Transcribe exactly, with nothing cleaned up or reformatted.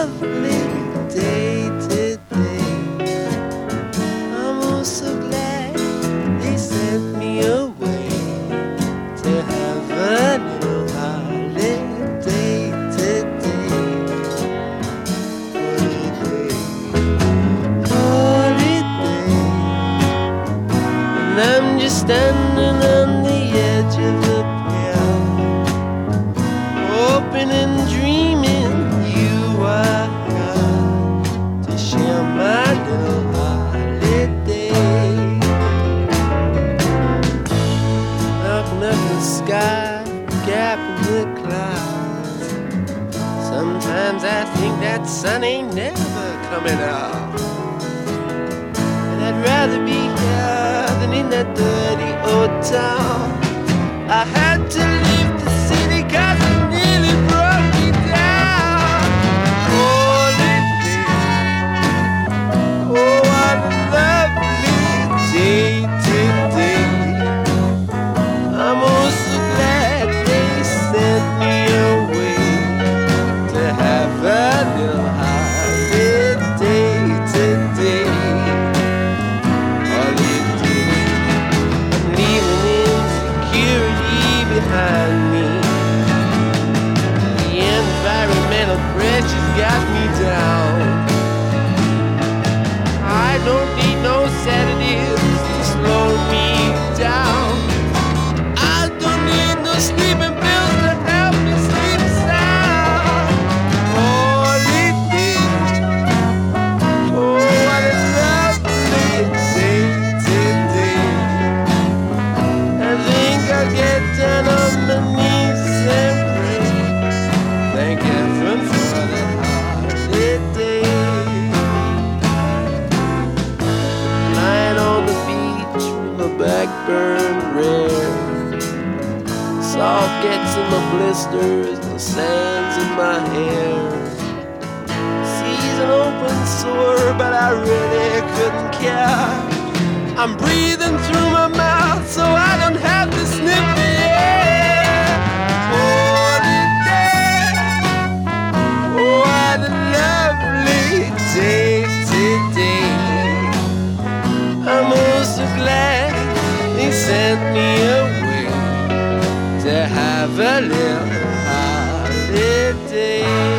lovely day today. I'm oh so glad they sent me away to have a little holiday today. Holiday, holiday. And I'm just standing on the edge of the pier, hoping and dreaming you are here to share my little holiday. Looking up the sky, gap in the clouds. Sometimes I think that sun ain't never coming out. And I'd rather be here than in that dirty old town. I had to leave the city 'cause it nearly broke me down. Holiday, oh what a lovely day today. I'm oh so glad they sent me away to have a little holiday today. Holiday, I'm leaving insecurity behind me. The environmental pressure's got me down. I don't need no sedatives to slow me down. I don't need no sleeping pills to help me sleep sound. Holiday, oh what a lovely day today. I think I'll get down on my knees and pray. Thank heaven for the holiday. Lying on the beach with my back burned red. Salt gets in my blisters, the sand's in my hair. Sea's an open sore, but I really couldn't care. I'm breathing through my mouth so I don't have to sniff the air. Holiday, oh what a lovely day today. I'm oh so glad they sent me away to have a little holiday.